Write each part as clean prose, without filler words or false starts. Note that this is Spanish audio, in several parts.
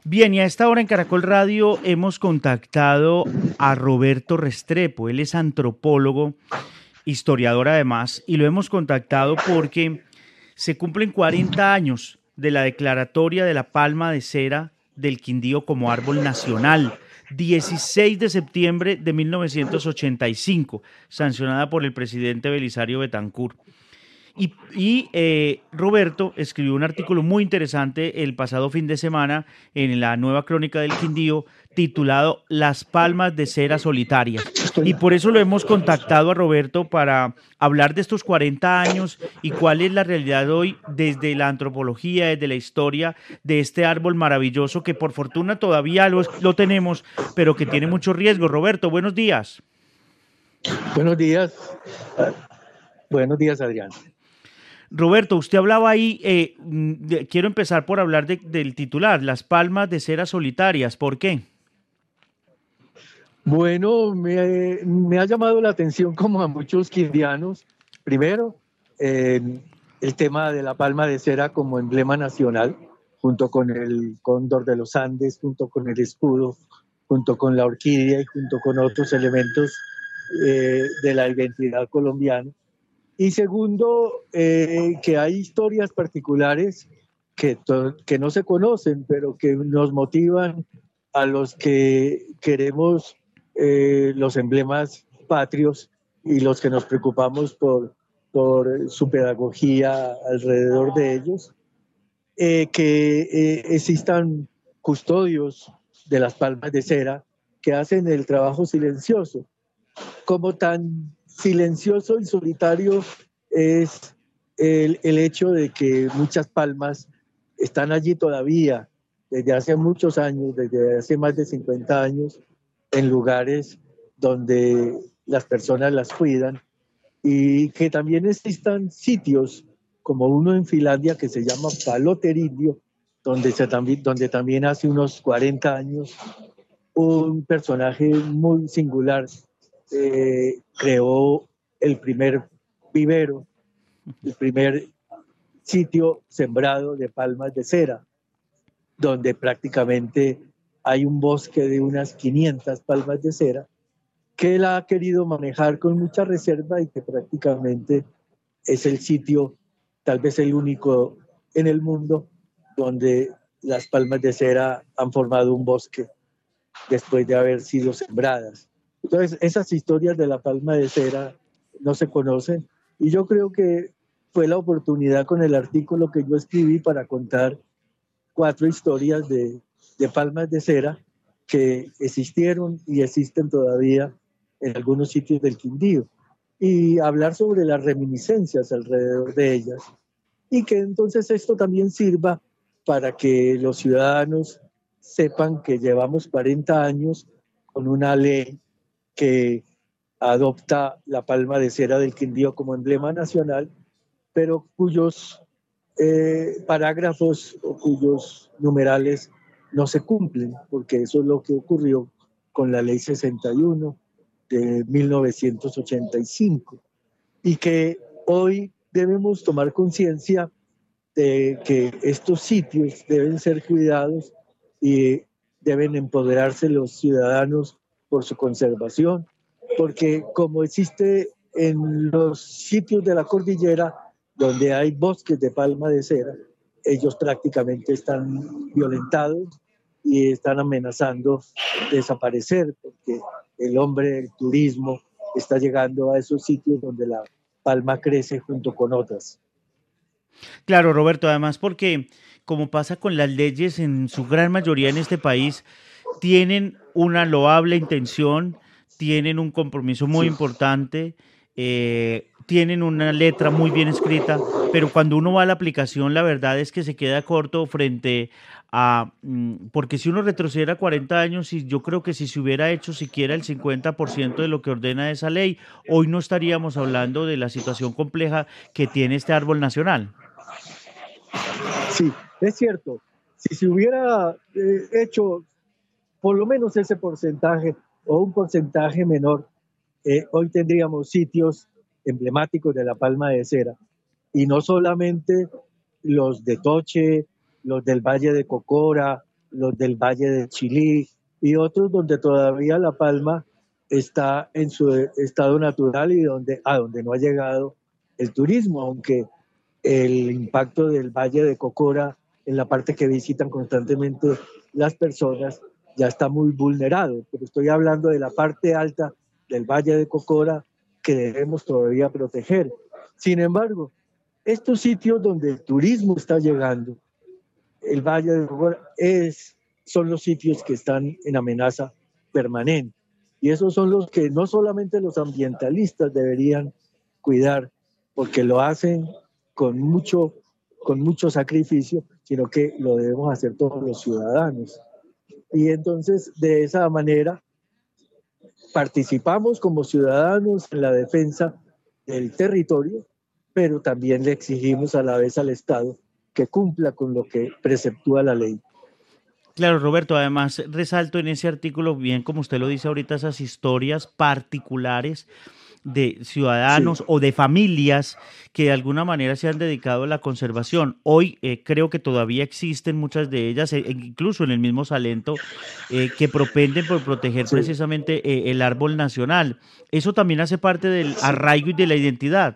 Bien, y a esta hora en Caracol Radio hemos contactado a Roberto Restrepo. Él es antropólogo, historiador además, y lo hemos contactado porque se cumplen 40 años de la declaratoria de la palma de cera del Quindío como árbol nacional. 16 de septiembre de 1985, sancionada por el presidente Belisario Betancur. Roberto escribió un artículo muy interesante el pasado fin de semana en la Nueva Crónica del Quindío titulado Las palmas de cera solitarias. Y por eso lo hemos contactado a Roberto para hablar de estos 40 años y cuál es la realidad hoy desde la antropología, desde la historia de este árbol maravilloso que por fortuna todavía lo tenemos, pero que tiene mucho riesgo. Roberto, buenos días. Buenos días. Buenos días, Adrián. Roberto, usted hablaba ahí, quiero empezar por hablar del titular, las palmas de cera solitarias. ¿Por qué? Bueno, me ha llamado la atención como a muchos quindianos. Primero, el tema de la palma de cera como emblema nacional, junto con el cóndor de los Andes, junto con el escudo, junto con la orquídea y junto con otros elementos de la identidad colombiana. Y segundo, que hay historias particulares que no se conocen, pero que nos motivan a los que queremos los emblemas patrios y los que nos preocupamos por su pedagogía alrededor de ellos, que existan custodios de las palmas de cera que hacen el trabajo silencioso. Como tan silencioso y solitario es el hecho de que muchas palmas están allí todavía desde hace muchos años, desde hace más de 50 años, en lugares donde las personas las cuidan, y que también existan sitios como uno en Finlandia que se llama Paloterillo, donde también hace unos 40 años un personaje muy singular creó el primer vivero, el primer sitio sembrado de palmas de cera, donde prácticamente hay un bosque de unas 500 palmas de cera que él ha querido manejar con mucha reserva y que prácticamente es el sitio, tal vez el único en el mundo, donde las palmas de cera han formado un bosque después de haber sido sembradas. Entonces, esas historias de la palma de cera no se conocen, y yo creo que fue la oportunidad con el artículo que yo escribí para contar 4 historias de palmas de cera que existieron y existen todavía en algunos sitios del Quindío, y hablar sobre las reminiscencias alrededor de ellas, y que entonces esto también sirva para que los ciudadanos sepan que llevamos 40 años con una ley que adopta la palma de cera del Quindío como emblema nacional, pero cuyos parágrafos o cuyos numerales no se cumplen, porque eso es lo que ocurrió con la ley 61 de 1985, y que hoy debemos tomar conciencia de que estos sitios deben ser cuidados y deben empoderarse los ciudadanos por su conservación, porque como existe en los sitios de la cordillera donde hay bosques de palma de cera, ellos prácticamente están violentados y están amenazando desaparecer, porque el hombre, el turismo, está llegando a esos sitios donde la palma crece junto con otras. Claro, Roberto, además porque, como pasa con las leyes en su gran mayoría en este país, tienen una loable intención, tienen un compromiso muy Sí. importante, tienen una letra muy bien escrita, pero cuando uno va a la aplicación, la verdad es que se queda corto frente a, porque si uno retrocediera 40 años, y yo creo que si se hubiera hecho siquiera el 50% de lo que ordena esa ley, hoy no estaríamos hablando de la situación compleja que tiene este árbol nacional. Sí, es cierto. Si se hubiera hecho por lo menos ese porcentaje o un porcentaje menor, hoy tendríamos sitios emblemáticos de la palma de cera, y no solamente los de Toche, los del Valle de Cocora los del Valle de Chilí y otros donde todavía La Palma está en su estado natural y a donde no ha llegado el turismo, aunque el impacto del Valle de Cocora en la parte que visitan constantemente las personas ya está muy vulnerado, pero estoy hablando de la parte alta del Valle de Cocora que debemos todavía proteger. Sin embargo, estos sitios donde el turismo está llegando, el Valle de Cocora, son los sitios que están en amenaza permanente. Y esos son los que no solamente los ambientalistas deberían cuidar, porque lo hacen con mucho sacrificio, sino que lo debemos hacer todos los ciudadanos. Y entonces, de esa manera, participamos como ciudadanos en la defensa del territorio, pero también le exigimos a la vez al Estado que cumpla con lo que preceptúa la ley. Claro, Roberto, además resalto en ese artículo, bien como usted lo dice ahorita, esas historias particulares de ciudadanos Sí. o de familias que de alguna manera se han dedicado a la conservación. Hoy creo que todavía existen muchas de ellas, incluso en el mismo Salento, que propenden por proteger Sí. precisamente el árbol nacional. Eso también hace parte del arraigo y de la identidad.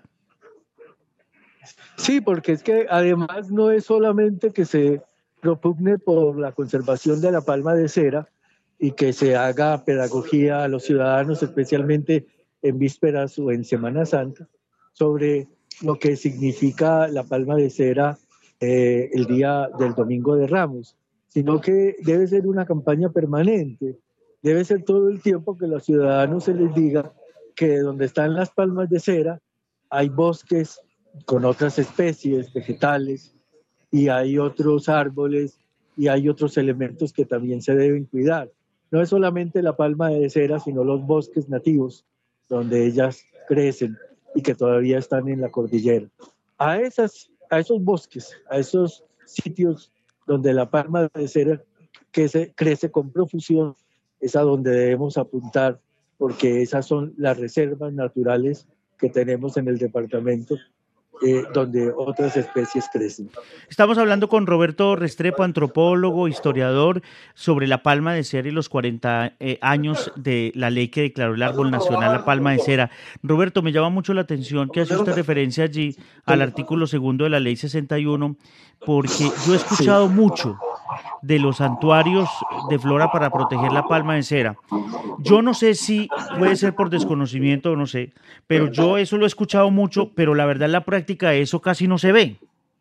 Sí, porque es que además no es solamente que se propugne por la conservación de la palma de cera y que se haga pedagogía a los ciudadanos, especialmente en vísperas o en Semana Santa, sobre lo que significa la palma de cera el día del Domingo de Ramos, sino que debe ser una campaña permanente, debe ser todo el tiempo que los ciudadanos se les diga que donde están las palmas de cera hay bosques con otras especies vegetales y hay otros árboles y hay otros elementos que también se deben cuidar. No es solamente la palma de cera, sino los bosques nativos donde ellas crecen y que todavía están en la cordillera. A esos bosques, a esos sitios donde la palma de cera crece con profusión, es a donde debemos apuntar, porque esas son las reservas naturales que tenemos en el departamento donde otras especies crecen. Estamos hablando con Roberto Restrepo, antropólogo, historiador, sobre la palma de cera y los 40 años de la ley que declaró el árbol nacional, la palma de cera. Roberto, me llama mucho la atención que hace usted referencia allí al artículo segundo de la ley 61, porque yo he Sí. escuchado mucho de los santuarios de flora para proteger la palma de cera. Yo no sé si puede ser por desconocimiento o no sé, pero yo eso lo he escuchado mucho, pero la verdad en la práctica eso casi no se ve.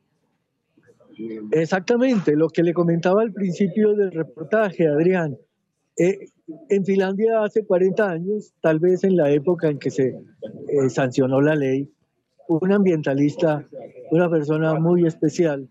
Exactamente, lo que le comentaba al principio del reportaje, Adrián. Eh, en Finlandia hace 40 años, tal vez en la época en que se sancionó la ley, un ambientalista, una persona muy especial,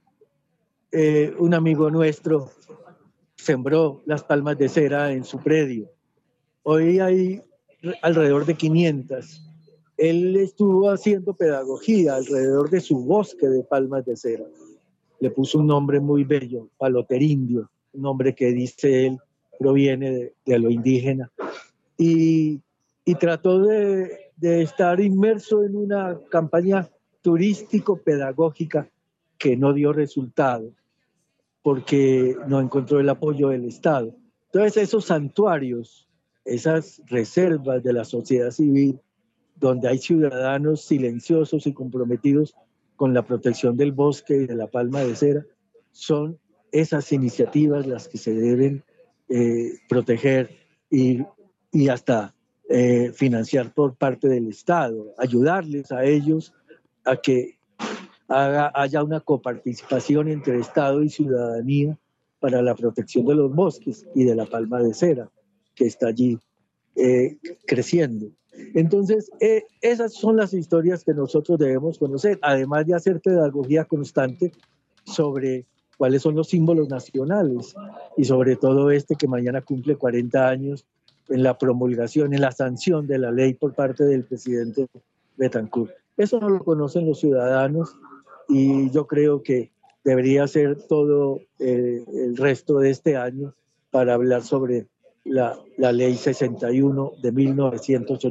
un amigo nuestro, sembró las palmas de cera en su predio. Hoy hay alrededor de 500. Él estuvo haciendo pedagogía alrededor de su bosque de palmas de cera. Le puso un nombre muy bello, paloterindio, un nombre que dice él proviene de lo indígena. Y, y trató de estar inmerso en una campaña turístico-pedagógica que no dio resultado porque no encontró el apoyo del Estado. Entonces esos santuarios, esas reservas de la sociedad civil, donde hay ciudadanos silenciosos y comprometidos con la protección del bosque y de la palma de cera, son esas iniciativas las que se deben proteger y hasta financiar por parte del Estado, ayudarles a ellos a que haya una coparticipación entre Estado y ciudadanía para la protección de los bosques y de la palma de cera que está allí creciendo. Entonces, esas son las historias que nosotros debemos conocer, además de hacer pedagogía constante sobre cuáles son los símbolos nacionales y sobre todo este que mañana cumple 40 años en la promulgación, en la sanción de la ley por parte del presidente Betancourt. Eso no lo conocen los ciudadanos y yo creo que debería ser todo el resto de este año para hablar sobre la ley 61 de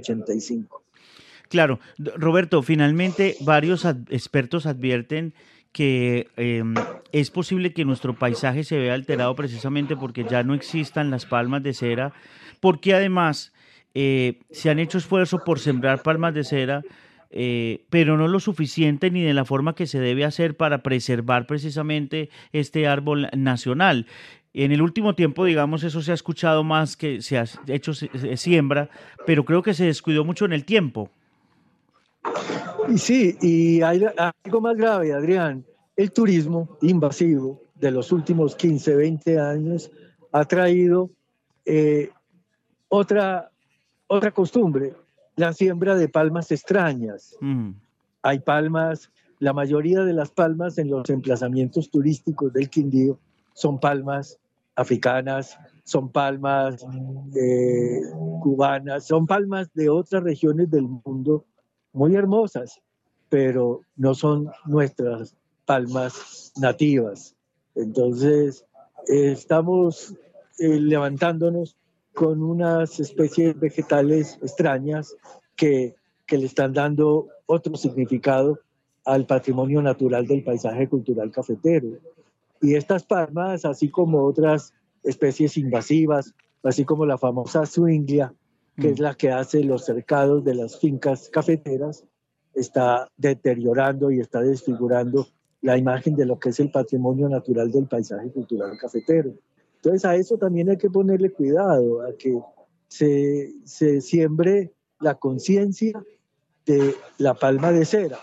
1985. Claro, Roberto, finalmente varios expertos advierten que es posible que nuestro paisaje se vea alterado precisamente porque ya no existan las palmas de cera, porque además se han hecho esfuerzos por sembrar palmas de cera, pero no lo suficiente ni de la forma que se debe hacer para preservar precisamente este árbol nacional. En el último tiempo, digamos, eso se ha escuchado más que se ha hecho siembra, pero creo que se descuidó mucho en el tiempo. Y sí, y hay algo más grave, Adrián. El turismo invasivo de los últimos 15, 20 años ha traído eh, otra, otra costumbre, la siembra de palmas extrañas. Mm. Hay palmas, la mayoría de las palmas en los emplazamientos turísticos del Quindío son palmas africanas, son palmas cubanas, son palmas de otras regiones del mundo muy hermosas, pero no son nuestras palmas nativas. Entonces, estamos levantándonos con unas especies vegetales extrañas que, que le están dando otro significado al patrimonio natural del paisaje cultural cafetero. Y estas palmas, así como otras especies invasivas, así como la famosa swinglia, que es la que hace los cercados de las fincas cafeteras, está deteriorando y está desfigurando la imagen de lo que es el patrimonio natural del paisaje cultural cafetero. Entonces a eso también hay que ponerle cuidado, a que se siembre la conciencia de la palma de cera.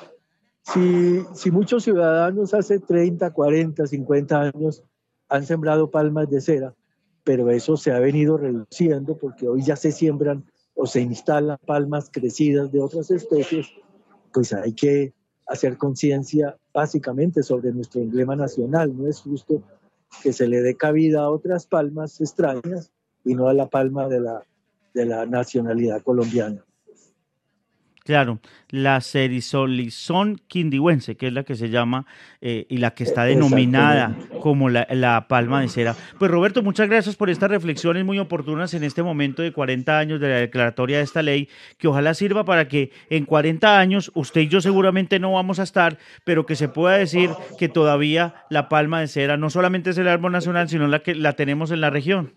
Si muchos ciudadanos hace 30, 40, 50 años han sembrado palmas de cera, pero eso se ha venido reduciendo porque hoy ya se siembran o se instalan palmas crecidas de otras especies, pues hay que hacer conciencia básicamente sobre nuestro emblema nacional. No es justo que se le dé cabida a otras palmas extrañas y no a la palma de la nacionalidad colombiana. Claro, la Cerisolizón quindihuense, que es la que se llama y la que está denominada Exactamente. como la palma de cera. Pues Roberto, muchas gracias por estas reflexiones muy oportunas en este momento de 40 años de la declaratoria de esta ley, que ojalá sirva para que en 40 años usted y yo seguramente no vamos a estar, pero que se pueda decir que todavía la palma de cera no solamente es el árbol nacional, sino la que la tenemos en la región.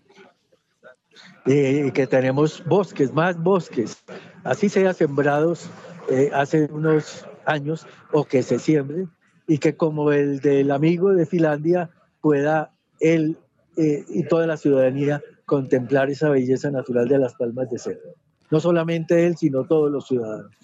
Que tenemos bosques, más bosques, así sean sembrados hace unos años o que se siembren y que como el del amigo de Finlandia pueda él y toda la ciudadanía contemplar esa belleza natural de las palmas de cera. No solamente él, sino todos los ciudadanos.